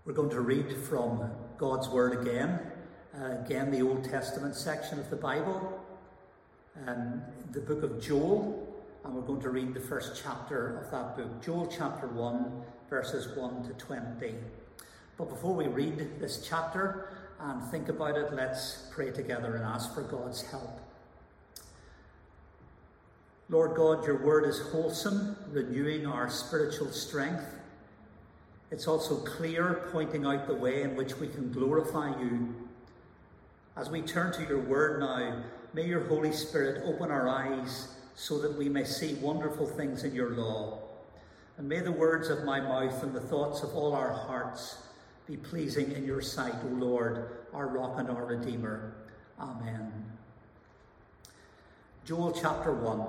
We're going to read from God's Word again the Old Testament section of the Bible, the book of Joel, and we're going to read the first chapter of that book, Joel chapter 1, verses 1 to 20. But before we read this chapter and think about it, let's pray together and ask for God's help. Lord God, your word is wholesome, renewing our spiritual strength. It's also clear, pointing out the way in which we can glorify you. As we turn to your word now, may your Holy Spirit open our eyes so that we may see wonderful things in your law. And may the words of my mouth and the thoughts of all our hearts be pleasing in your sight, O Lord, our rock and our redeemer. Amen. Joel chapter 1.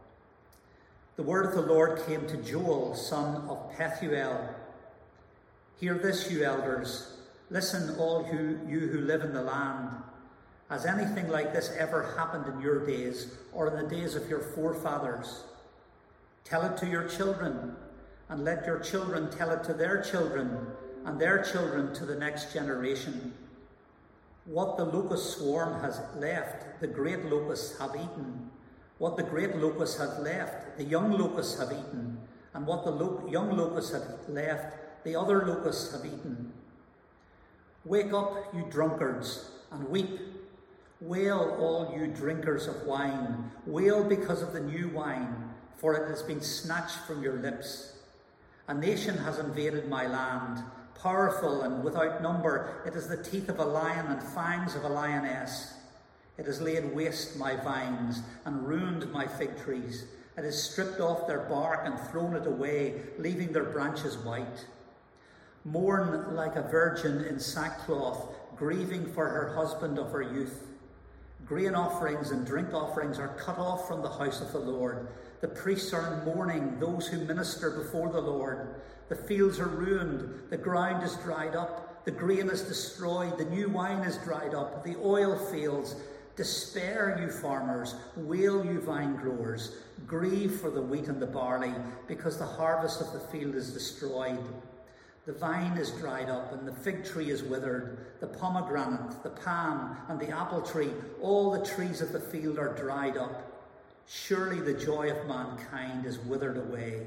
The word of the Lord came to Joel, son of Pethuel. Hear this, you elders. Listen, all you who live in the land. Has anything like this ever happened in your days or in the days of your forefathers? Tell it to your children, and let your children tell it to their children, and their children to the next generation. What the locust swarm has left, the great locusts have eaten. What the great locusts have left, the young locusts have eaten. And what the young locusts have left, the other locusts have eaten. Wake up, you drunkards, and weep. Wail, all you drinkers of wine. Wail because of the new wine, for it has been snatched from your lips. A nation has invaded my land, powerful and without number. It has the teeth of a lion and fangs of a lioness. It has laid waste my vines and ruined my fig trees. It has stripped off their bark and thrown it away, leaving their branches white. Mourn like a virgin in sackcloth, grieving for her husband of her youth. Grain offerings and drink offerings are cut off from the house of the Lord. The priests are in mourning, those who minister before the Lord. The fields are ruined, the ground is dried up, the grain is destroyed, the new wine is dried up, the oil fails. Despair, you farmers, wail, you vine growers. Grieve for the wheat and the barley, because the harvest of the field is destroyed. The vine is dried up, and the fig tree is withered. The pomegranate, the palm, and the apple tree, all the trees of the field are dried up. Surely the joy of mankind is withered away.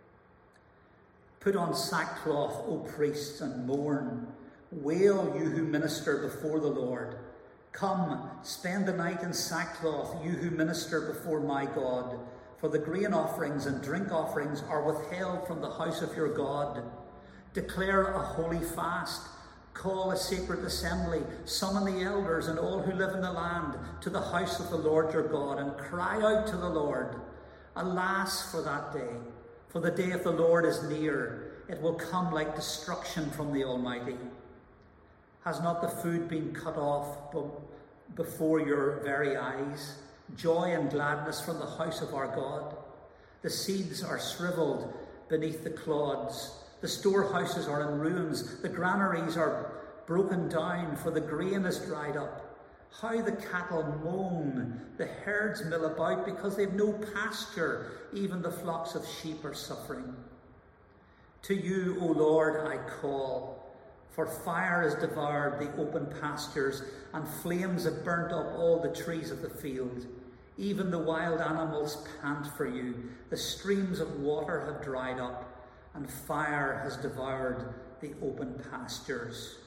Put on sackcloth, O priests, and mourn. Wail, you who minister before the Lord. Come, spend the night in sackcloth, you who minister before my God. For the grain offerings and drink offerings are withheld from the house of your God. Declare a holy fast. Call a sacred assembly. Summon the elders and all who live in the land to the house of the Lord your God, and cry out to the Lord. Alas for that day, for the day of the Lord is near. It will come like destruction from the Almighty. Has not the food been cut off before your very eyes? Joy and gladness from the house of our God. The seeds are shriveled beneath the clods. The storehouses are in ruins. The granaries are broken down, for the grain is dried up. How the cattle moan. The herds mill about because they've no pasture. Even the flocks of sheep are suffering. To you, O Lord, I call. For fire has devoured the open pastures, and flames have burnt up all the trees of the field. Even the wild animals pant for you. The streams of water have dried up, and fire has devoured the open pastures.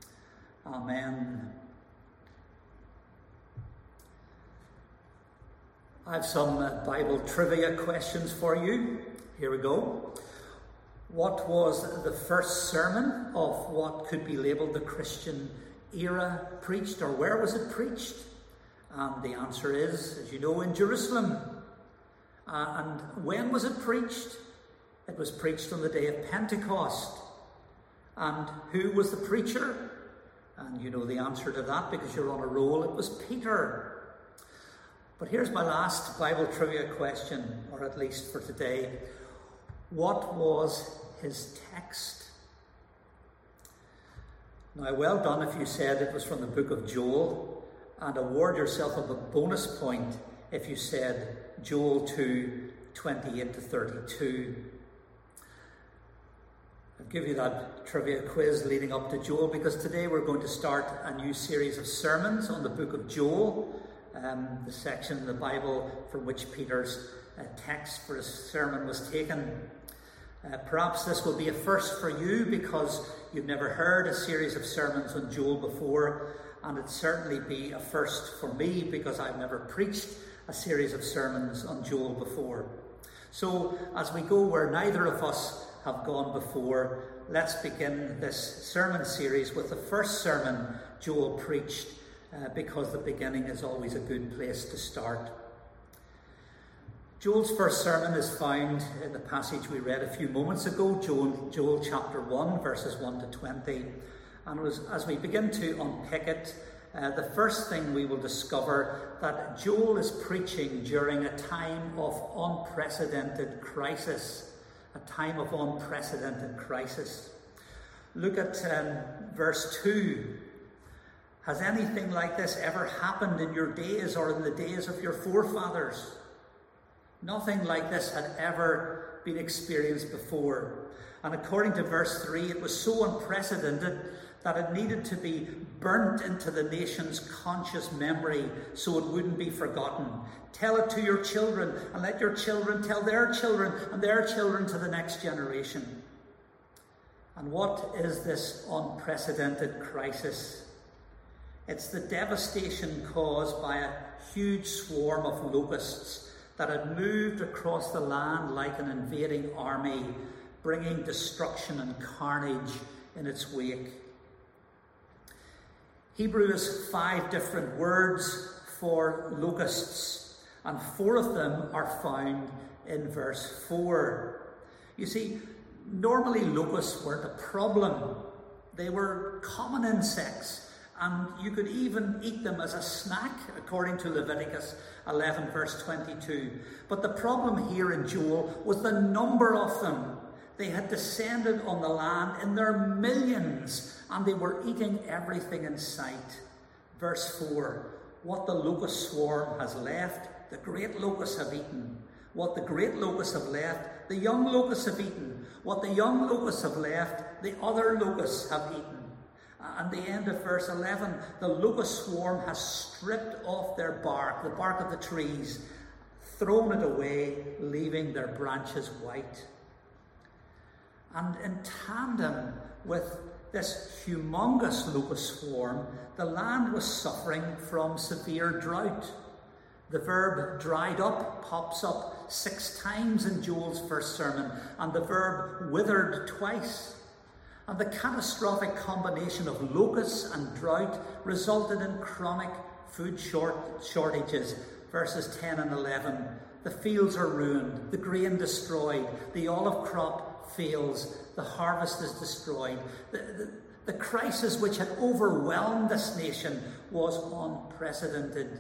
Amen. I have some Bible trivia questions for you. Here we go. What was the first sermon of what could be labelled the Christian era preached, or where was it preached? And the answer is, as you know, in Jerusalem. And when was it preached? It was preached on the day of Pentecost. And who was the preacher? And you know the answer to that because you're on a roll. It was Peter. But here's my last Bible trivia question, or at least for today. What was his text? Now, well done if you said it was from the book of Joel, and award yourself a bonus point if you said Joel 2, 28 to 32. I'll give you that trivia quiz leading up to Joel, because today we're going to start a new series of sermons on the book of Joel, the section of the Bible from which Peter's text for his sermon was taken. Perhaps this will be a first for you because you've never heard a series of sermons on Joel before, and it'd certainly be a first for me because I've never preached a series of sermons on Joel before. So as we go where neither of us have gone before, let's begin this sermon series with the first sermon Joel preached, because the beginning is always a good place to start. Joel's first sermon is found in the passage we read a few moments ago, Joel chapter 1, verses 1 to 20. And as we begin to unpick it, the first thing we will discover that Joel is preaching during a time of unprecedented crisis. A time of unprecedented crisis. Look at verse 2. Has anything like this ever happened in your days or in the days of your forefathers? Nothing like this had ever been experienced before. And according to verse 3, it was so unprecedented that it needed to be burnt into the nation's conscious memory so it wouldn't be forgotten. Tell it to your children, and let your children tell their children and their children to the next generation. And what is this unprecedented crisis? It's the devastation caused by a huge swarm of locusts that had moved across the land like an invading army, bringing destruction and carnage in its wake. Hebrew has 5 different words for locusts, and 4 of them are found in verse 4. You see, normally locusts weren't a problem. They were common insects, and you could even eat them as a snack, according to Leviticus 11, verse 22. But the problem here in Joel was the number of them. They had descended on the land in their millions, and they were eating everything in sight. Verse 4, what the locust swarm has left, the great locusts have eaten. What the great locusts have left, the young locusts have eaten. What the young locusts have left, the other locusts have eaten. And the end of verse 11, the locust swarm has stripped off their bark, the bark of the trees, thrown it away, leaving their branches white. And in tandem with this humongous locust swarm, the land was suffering from severe drought. The verb dried up pops up 6 times in Joel's first sermon, and the verb withered twice. And the catastrophic combination of locusts and drought resulted in chronic food shortages, verses 10 and 11. The fields are ruined, the grain destroyed, the olive crop fails, the harvest is destroyed. The crisis which had overwhelmed this nation was unprecedented.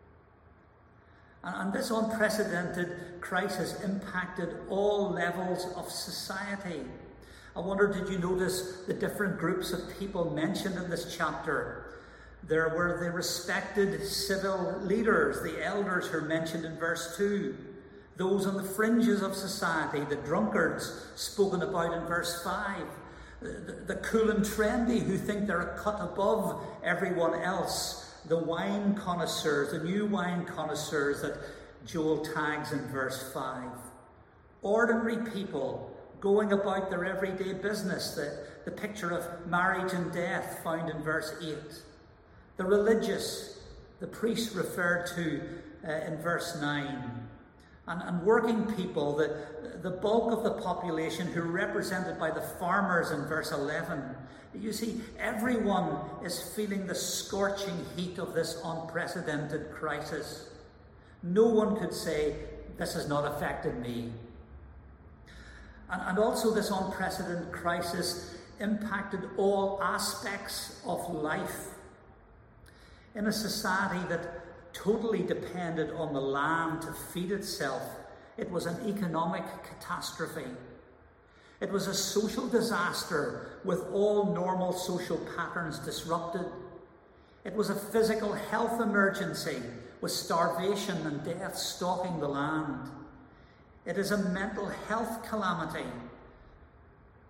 And this unprecedented crisis impacted all levels of society. I wonder, did you notice the different groups of people mentioned in this chapter? There were the respected civil leaders, the elders who are mentioned in verse 2. Those on the fringes of society, the drunkards spoken about in verse 5. The cool and trendy who think they're a cut above everyone else. The wine connoisseurs, the new wine connoisseurs that Joel tags in verse 5. Ordinary people going about their everyday business, the picture of marriage and death found in verse 8. The religious, the priests referred to in verse 9. And working people, the bulk of the population who are represented by the farmers in verse 11. You see, everyone is feeling the scorching heat of this unprecedented crisis. No one could say, this has not affected me. And also this unprecedented crisis impacted all aspects of life. In a society that totally depended on the land to feed itself, it was an economic catastrophe. It was a social disaster with all normal social patterns disrupted. It was a physical health emergency with starvation and death stalking the land. It is a mental health calamity.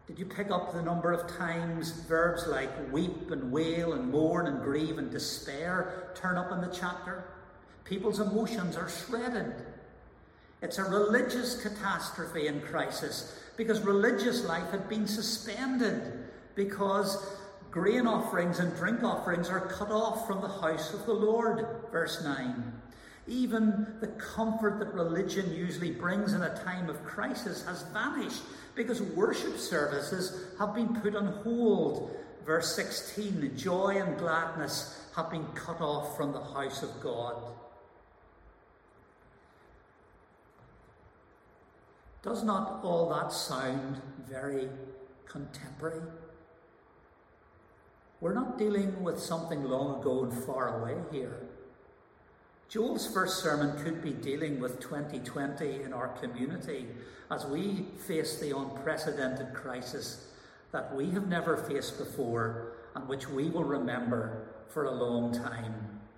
Did you pick up the number of times verbs like weep and wail and mourn and grieve and despair turn up in the chapter? People's emotions are shredded. It's a religious catastrophe and crisis because religious life had been suspended because grain offerings and drink offerings are cut off from the house of the Lord, verse 9. Even the comfort that religion usually brings in a time of crisis has vanished because worship services have been put on hold. Verse 16, joy and gladness have been cut off from the house of God. Does not all that sound very contemporary? We're not dealing with something long ago and far away here. Joel's first sermon could be dealing with 2020 in our community as we face the unprecedented crisis that we have never faced before and which we will remember for a long time.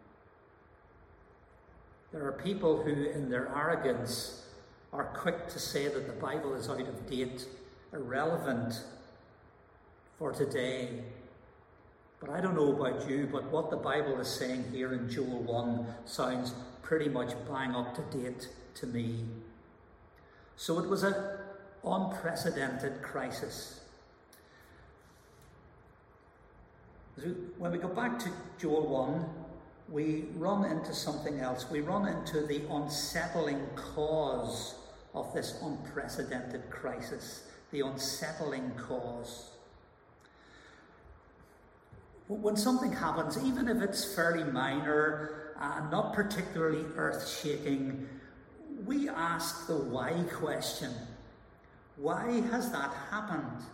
There are people who, in their arrogance, are quick to say that the Bible is out of date, irrelevant for today. But I don't know about you, but what the Bible is saying here in Joel 1 sounds pretty much bang up to date to me. So it was an unprecedented crisis. When we go back to Joel 1, we run into something else. We run into the unsettling cause of this unprecedented crisis. The unsettling cause. When something happens, even if it's fairly minor and not particularly earth-shaking, we ask the why question. Why has that happened?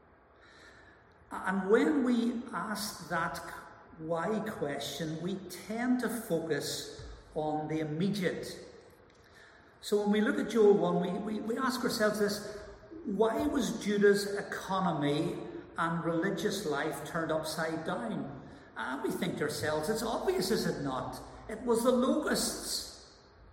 And when we ask that why question, we tend to focus on the immediate. So when we look at Joel 1, we ask ourselves this: why was Judah's economy and religious life turned upside down? And we think to ourselves, it's obvious, is it not? It was the locusts.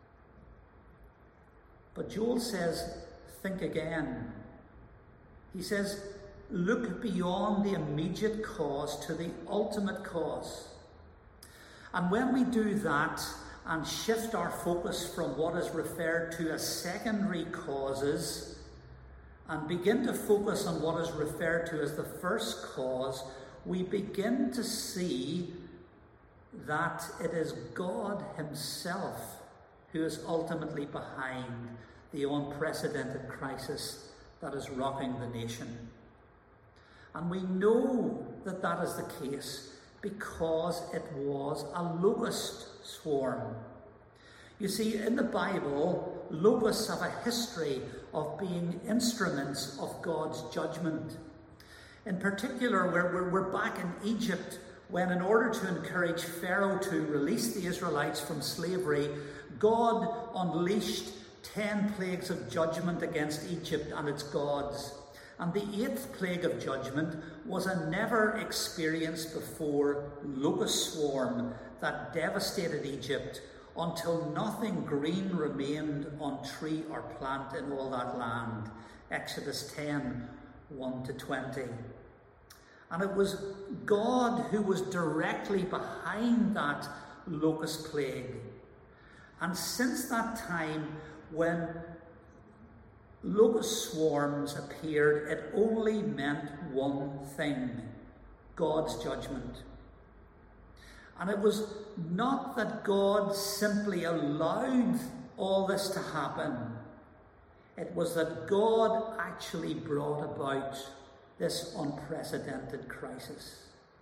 But Joel says, think again. He says, look beyond the immediate cause to the ultimate cause. And when we do that and shift our focus from what is referred to as secondary causes and begin to focus on what is referred to as the first cause, we begin to see that it is God Himself who is ultimately behind the unprecedented crisis that is rocking the nation. And we know that that is the case because it was a locust swarm. You see, in the Bible, locusts have a history of being instruments of God's judgment. In particular, we're back in Egypt when, in order to encourage Pharaoh to release the Israelites from slavery, God unleashed 10 plagues of judgment against Egypt and its gods. And the 8th plague of judgment was a never-experienced-before locust swarm that devastated Egypt until nothing green remained on tree or plant in all that land. Exodus 10, 1-20. And it was God who was directly behind that locust plague. And since that time, when locust swarms appeared, it only meant one thing: God's judgment. And it was not that God simply allowed all this to happen. It was that God actually brought about this unprecedented crisis.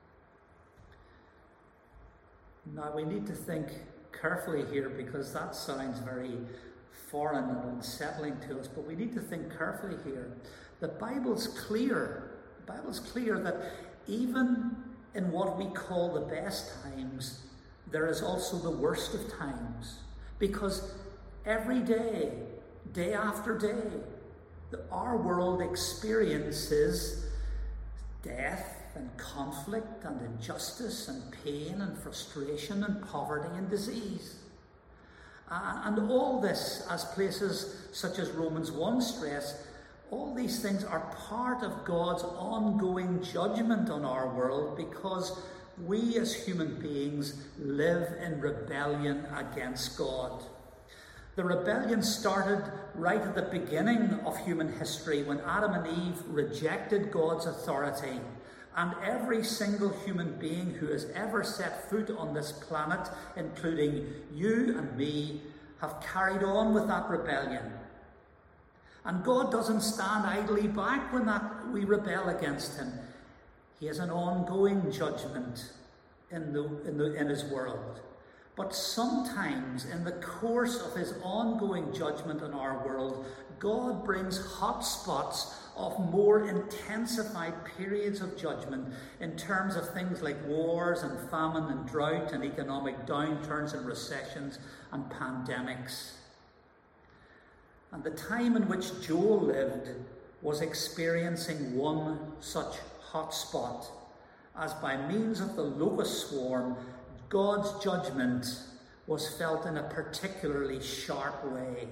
Now, we need to think carefully here because that sounds very foreign and unsettling to us, but we need to think carefully here. The Bible's clear. The Bible's clear that even in what we call the best times, there is also the worst of times. Because every day, day after day, our world experiences death and conflict and injustice and pain and frustration and poverty and disease. And all this, as places such as Romans 1 stress, all these things are part of God's ongoing judgment on our world because we as human beings live in rebellion against God. The rebellion started right at the beginning of human history when Adam and Eve rejected God's authority. And every single human being who has ever set foot on this planet, including you and me, have carried on with that rebellion. And God doesn't stand idly back when we rebel against him. He has an ongoing judgment in his world. But sometimes in the course of his ongoing judgment on our world, God brings hot spots of more intensified periods of judgment in terms of things like wars and famine and drought and economic downturns and recessions and pandemics. And the time in which Joel lived was experiencing one such hot spot, as by means of the locust swarm, God's judgment was felt in a particularly sharp way.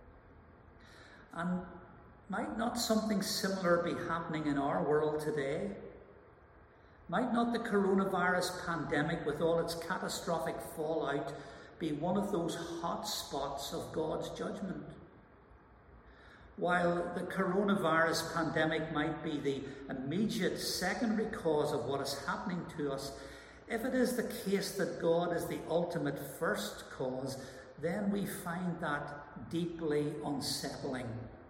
And might not something similar be happening in our world today? Might not the coronavirus pandemic, with all its catastrophic fallout, be one of those hot spots of God's judgment? While the coronavirus pandemic might be the immediate secondary cause of what is happening to us, if it is the case that God is the ultimate first cause, then we find that deeply unsettling.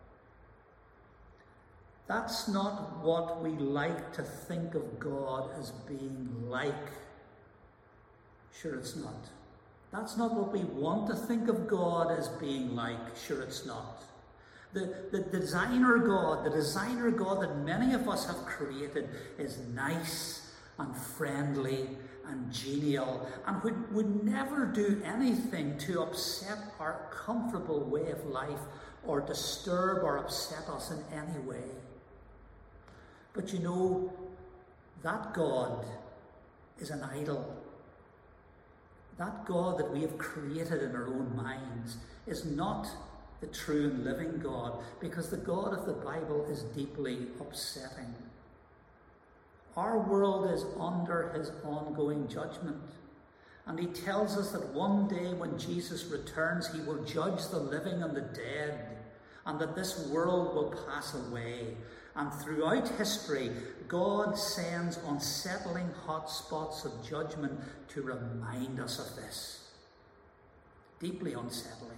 That's not what we like to think of God as being like. Sure, it's not. That's not what we want to think of God as being like. Sure, it's not. The designer God that many of us have created is nice and friendly and genial and would never do anything to upset our comfortable way of life or disturb or upset us in any way. But you know, that God is an idol. That God that we have created in our own minds is not the true and living God, because the God of the Bible is deeply upsetting. Our world is under his ongoing judgment. And he tells us that one day when Jesus returns, he will judge the living and the dead, and that this world will pass away. And throughout history, God sends unsettling hot spots of judgment to remind us of this. Deeply unsettling.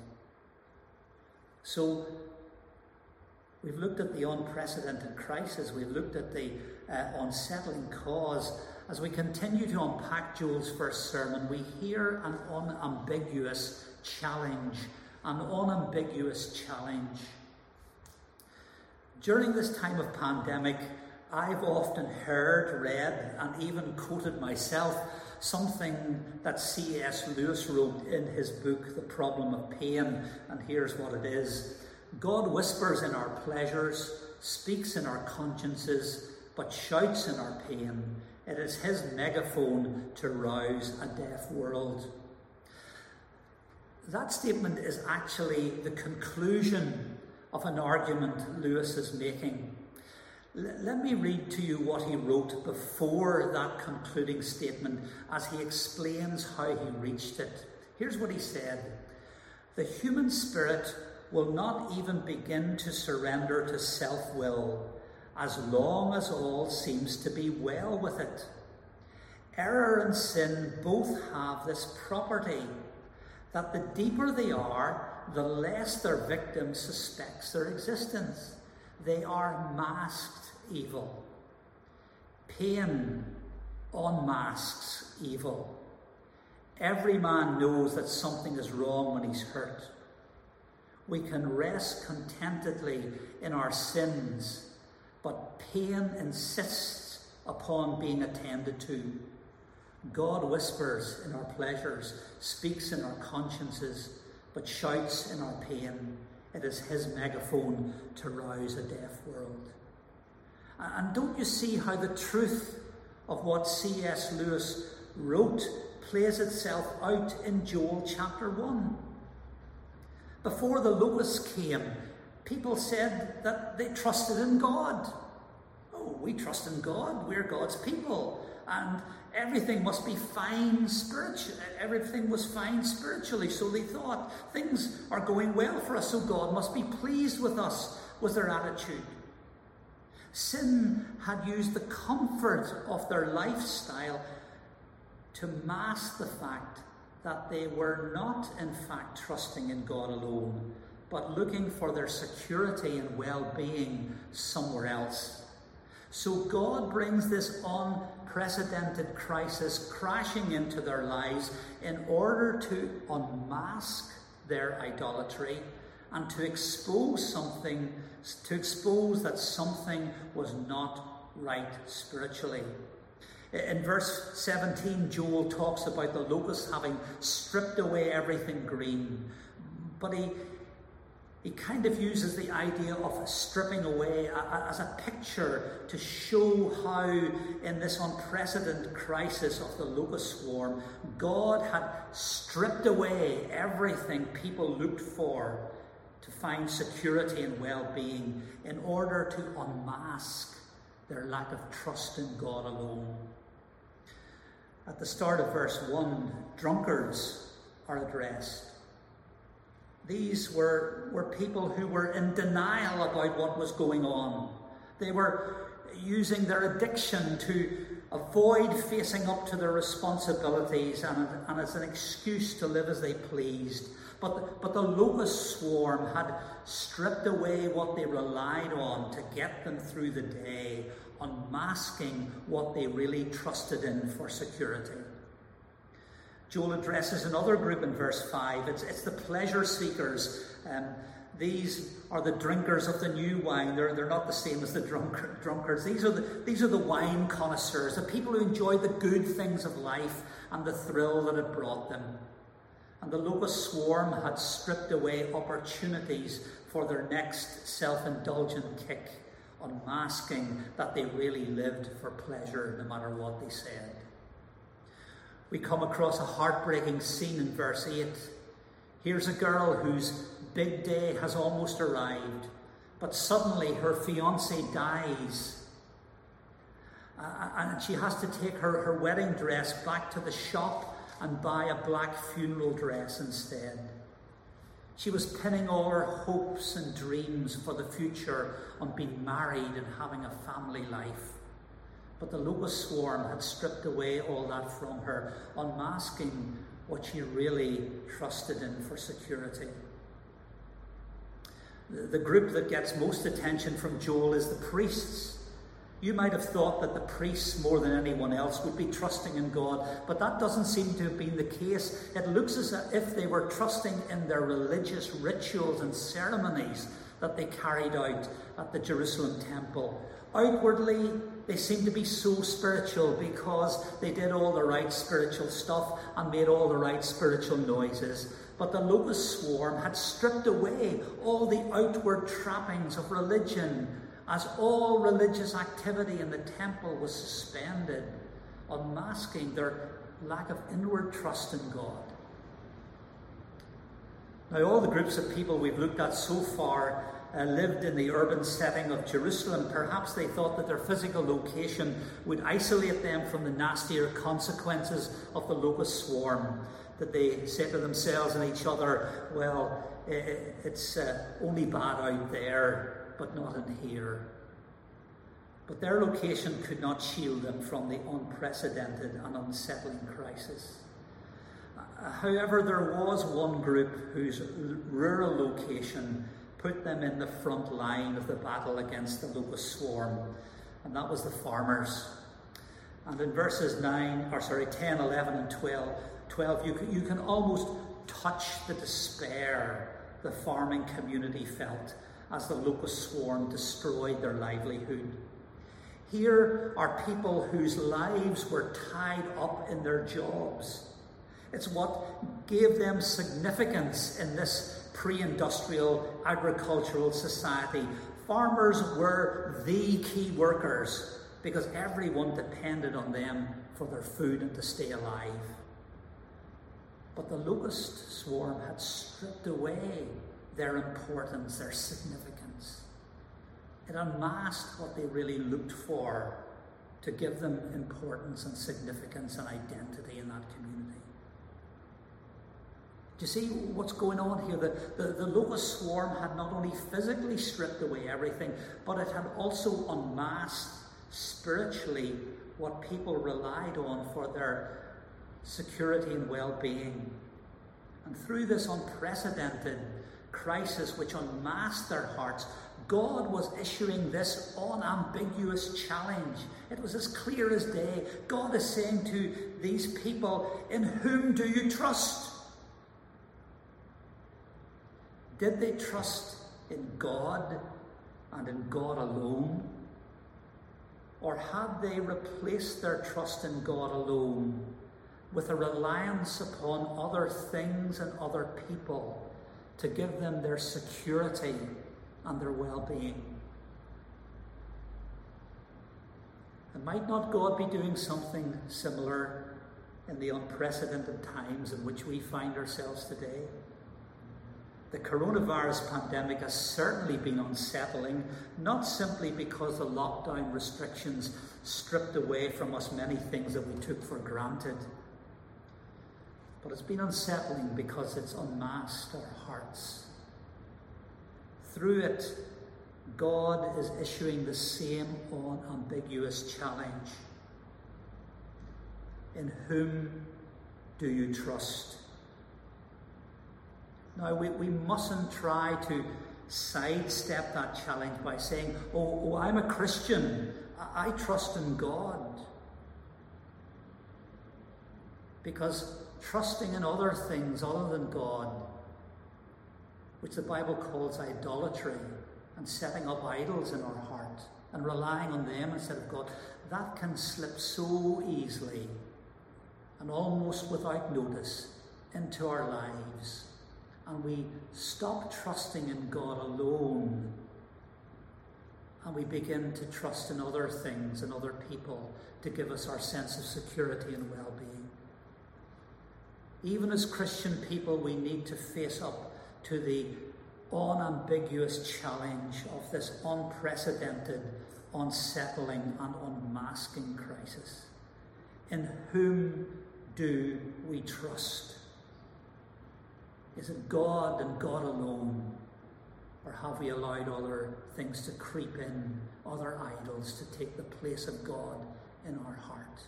So, we've looked at the unprecedented crisis. We've looked at the unsettling cause. As we continue to unpack Joel's first sermon, we hear an unambiguous challenge. An unambiguous challenge. During this time of pandemic, I've often heard, read, and even quoted myself something that C.S. Lewis wrote in his book, The Problem of Pain, and here's what it is. God whispers in our pleasures, speaks in our consciences, but shouts in our pain. It is his megaphone to rouse a deaf world. That statement is actually the conclusion of an argument Lewis is making. Let me read to you what he wrote before that concluding statement as he explains how he reached it. Here's what he said. The human spirit will not even begin to surrender to self-will as long as all seems to be well with it. Error and sin both have this property, that the deeper they are, the less their victim suspects their existence. They are masked evil. Pain unmasks evil. Every man knows that something is wrong when he's hurt. We can rest contentedly in our sins, but pain insists upon being attended to. God whispers in our pleasures, speaks in our consciences, but shouts in our pain. It is his megaphone to rouse a deaf world. And don't you see how the truth of what C.S. Lewis wrote plays itself out in Joel chapter 1? Before the locusts came, People said that they trusted in God. Oh, we trust in God. We're God's people. And everything must be fine spiritually. Everything was fine spiritually, so they thought. Things are going well for us, so God must be pleased with us, was their attitude. Sin had used the comfort of their lifestyle to mask the fact that they were not, in fact, trusting in God alone, but looking for their security and well-being somewhere else. So God brings this unprecedented crisis crashing into their lives in order to unmask their idolatry and to expose that something was not right spiritually. In verse 17, Joel talks about the locusts having stripped away everything green, but he kind of uses the idea of stripping away as a picture to show how, in this unprecedented crisis of the locust swarm, God had stripped away everything people looked for to find security and well-being in order to unmask their lack of trust in God alone. At the start of verse 1, drunkards are addressed. These were people who were in denial about what was going on. They were using their addiction to avoid facing up to their responsibilities and as an excuse to live as they pleased. But the locust swarm had stripped away what they relied on to get them through the day, unmasking what they really trusted in for security. Joel addresses another group in verse 5. It's the pleasure seekers. These are the drinkers of the new wine. They're not the same as the drunkards. These are the wine connoisseurs, the people who enjoy the good things of life and the thrill that it brought them. And the locust swarm had stripped away opportunities for their next self-indulgent kick, unmasking that they really lived for pleasure no matter what they said. We come across a heartbreaking scene in verse 8. Here's a girl whose big day has almost arrived, but suddenly her fiancé dies. And she has to take her wedding dress back to the shop and buy a black funeral dress instead. She was pinning all her hopes and dreams for the future on being married and having a family life. But the locust swarm had stripped away all that from her, unmasking what she really trusted in for security. The group that gets most attention from Joel is the priests. You might have thought that the priests, more than anyone else, would be trusting in God, but that doesn't seem to have been the case. It looks as if they were trusting in their religious rituals and ceremonies that they carried out at the Jerusalem temple. Outwardly, they seemed to be so spiritual because they did all the right spiritual stuff and made all the right spiritual noises. But the locust swarm had stripped away all the outward trappings of religion, as all religious activity in the temple was suspended, unmasking their lack of inward trust in God. Now, all the groups of people we've looked at so far lived in the urban setting of Jerusalem. Perhaps they thought that their physical location would isolate them from the nastier consequences of the locust swarm. That they said to themselves and each other, well, it's only bad out there, but not in here. But their location could not shield them from the unprecedented and unsettling crisis. However, there was one group whose rural location put them in the front line of the battle against the locust swarm, and that was the farmers. And in verses 10, 11 and 12, you can almost touch the despair the farming community felt as the locust swarm destroyed their livelihood. Here are people whose lives were tied up in their jobs. It's what gave them significance in this pre-industrial agricultural society. Farmers were the key workers because everyone depended on them for their food and to stay alive. But the locust swarm had stripped away their importance, their significance. It unmasked what they really looked for to give them importance and significance and identity in that community. Do you see what's going on here? The locust swarm had not only physically stripped away everything, but it had also unmasked spiritually what people relied on for their security and well-being. And through this unprecedented crisis which unmasked their hearts, God was issuing this unambiguous challenge. It was as clear as day. God is saying to these people, in whom do you trust? Did they trust in God and in God alone? Or had they replaced their trust in God alone with a reliance upon other things and other people to give them their security and their well-being? And might not God be doing something similar in the unprecedented times in which we find ourselves today? The coronavirus pandemic has certainly been unsettling, not simply because the lockdown restrictions stripped away from us many things that we took for granted, but it's been unsettling because it's unmasked our hearts. Through it, God is issuing the same unambiguous challenge. In whom do you trust? Now, we mustn't try to sidestep that challenge by saying, oh, I'm a Christian. I trust in God. Because trusting in other things other than God, which the Bible calls idolatry, and setting up idols in our heart and relying on them instead of God, that can slip so easily and almost without notice into our lives. And we stop trusting in God alone, and we begin to trust in other things and other people to give us our sense of security and well-being. Even as Christian people, we need to face up to the unambiguous challenge of this unprecedented, unsettling and unmasking crisis. In whom do we trust? Is it God and God alone? Or have we allowed other things to creep in, other idols to take the place of God in our heart?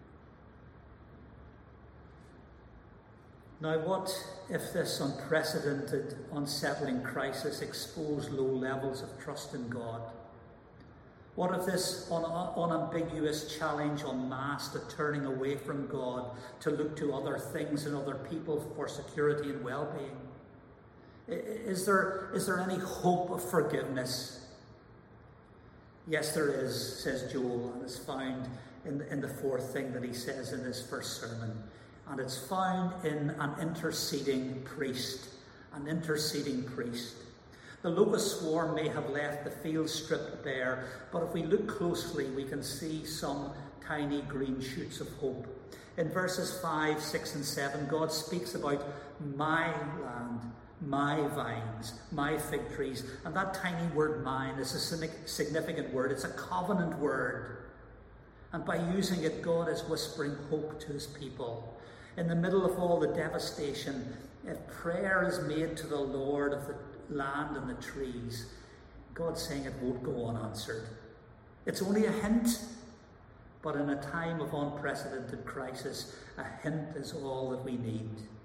Now, what if this unprecedented, unsettling crisis exposed low levels of trust in God? What if this unambiguous challenge unmasked a turning away from God to look to other things and other people for security and well-being? Is there any hope of forgiveness? Yes, there is, says Joel, and it's found in the fourth thing that he says in his first sermon. And it's found in an interceding priest. An interceding priest. The locust swarm may have left the field stripped bare, but if we look closely, we can see some tiny green shoots of hope. In verses 5, 6, and 7, God speaks about my land, my vines, my fig trees. And that tiny word mine is a significant word. It's a covenant word. And by using it, God is whispering hope to his people. In the middle of all the devastation, if prayer is made to the Lord of the land and the trees, God's saying it won't go unanswered. It's only a hint, but in a time of unprecedented crisis, a hint is all that we need.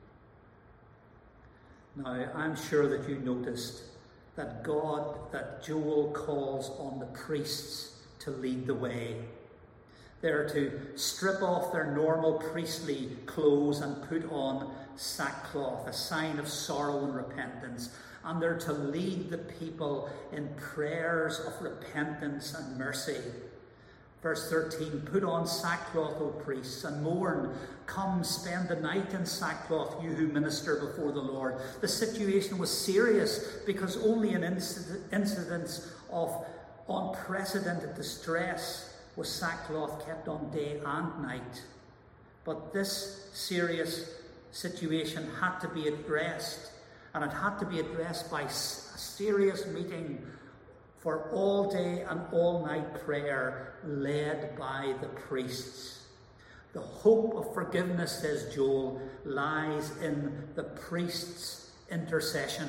Now, I'm sure that you noticed that Joel calls on the priests to lead the way. They're to strip off their normal priestly clothes and put on sackcloth, a sign of sorrow and repentance. And they're to lead the people in prayers of repentance and mercy. Verse 13, put on sackcloth, O priests, and mourn. Come, spend the night in sackcloth, you who minister before the Lord. The situation was serious because only in incidents of unprecedented distress was sackcloth kept on day and night. But this serious situation had to be addressed. and it had to be addressed by a serious meeting for all day and all night prayer led by the priests. The hope of forgiveness, says Joel, lies in the priest's intercession.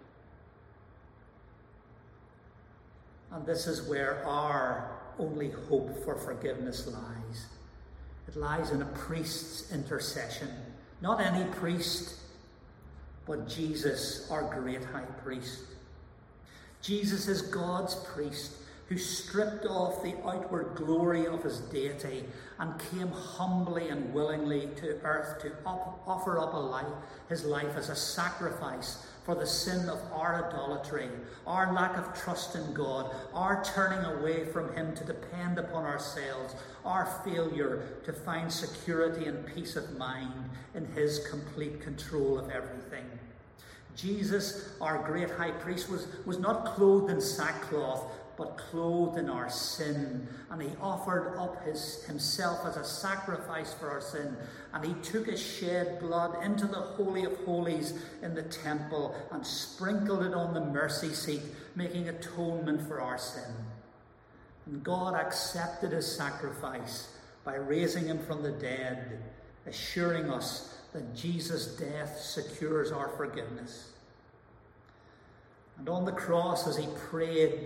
And this is where our only hope for forgiveness lies. It lies in a priest's intercession. Not any priest, but Jesus, our great high priest. Jesus is God's priest who stripped off the outward glory of his deity and came humbly and willingly to earth to offer up his life as a sacrifice for the sin of our idolatry, our lack of trust in God, our turning away from him to depend upon ourselves, our failure to find security and peace of mind in his complete control of everything. Jesus, our great high priest, was not clothed in sackcloth, but clothed in our sin. And he offered up himself as a sacrifice for our sin. And he took his shed blood into the Holy of Holies in the temple and sprinkled it on the mercy seat, making atonement for our sin. And God accepted his sacrifice by raising him from the dead, assuring us that Jesus' death secures our forgiveness. And on the cross, as he prayed,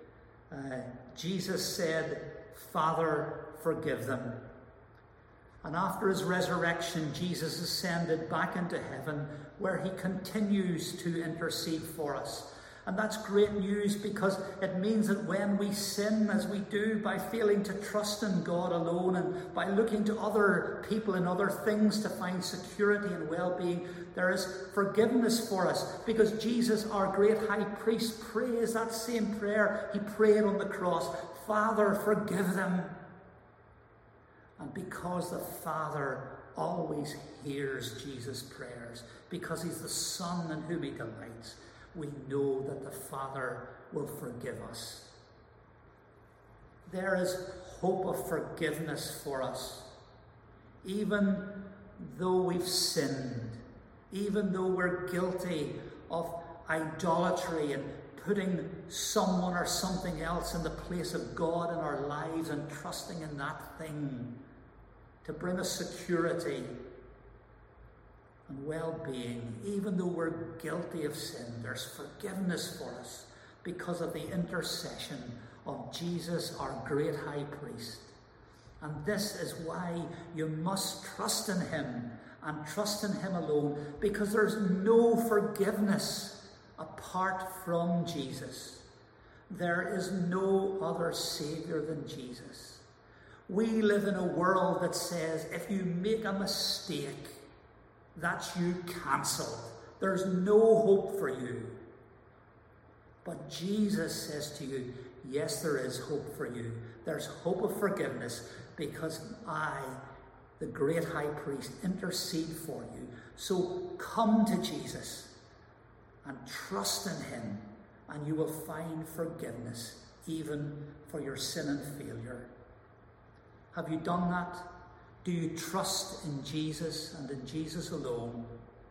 Jesus said, "Father, forgive them." And after his resurrection, Jesus ascended back into heaven, where he continues to intercede for us. And that's great news, because it means that when we sin, as we do by failing to trust in God alone and by looking to other people and other things to find security and well-being, there is forgiveness for us, because Jesus, our great high priest, prays that same prayer he prayed on the cross. "Father, forgive them." And because the Father always hears Jesus' prayers, because he's the Son in whom he delights, we know that the Father will forgive us. There is hope of forgiveness for us. Even though we've sinned, even though we're guilty of idolatry and putting someone or something else in the place of God in our lives and trusting in that thing to bring us security and well-being, even though we're guilty of sin, there's forgiveness for us because of the intercession of Jesus, our great high priest. And this is why you must trust in him and trust in him alone, because there's no forgiveness apart from Jesus. There is no other Saviour than Jesus. We live in a world that says if you make a mistake, that's you cancelled. There's no hope for you. But Jesus says to you, yes, there is hope for you. There's hope of forgiveness, because I, the great high priest, intercede for you. So come to Jesus and trust in him, and you will find forgiveness, even for your sin and failure. Have you done that? Do you trust in Jesus and in Jesus alone?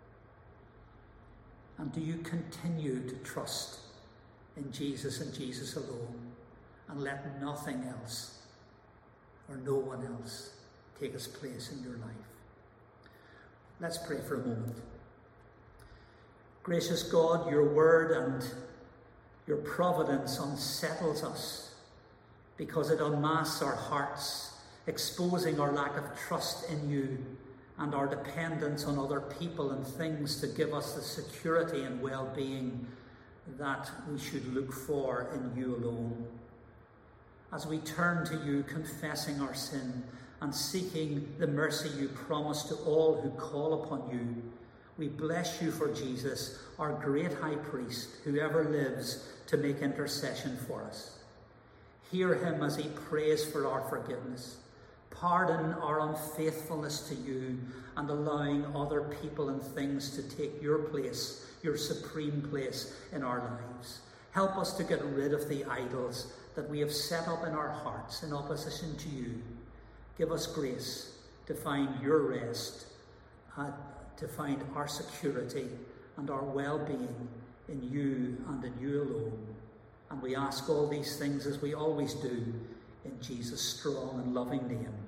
And do you continue to trust in Jesus and Jesus alone, and let nothing else or no one else take its place in your life? Let's pray for a moment. Gracious God, your word and your providence unsettles us, because it unmasks our hearts, exposing our lack of trust in you and our dependence on other people and things to give us the security and well-being that we should look for in you alone. As we turn to you, confessing our sin and seeking the mercy you promise to all who call upon you, we bless you for Jesus, our great high priest, who ever lives to make intercession for us. Hear him as he prays for our forgiveness. Pardon our unfaithfulness to you and allowing other people and things to take your place, your supreme place in our lives. Help us to get rid of the idols that we have set up in our hearts in opposition to you. Give us grace to find your rest, to find our security and our well-being in you and in you alone. And we ask all these things, as we always do, in Jesus' strong and loving name.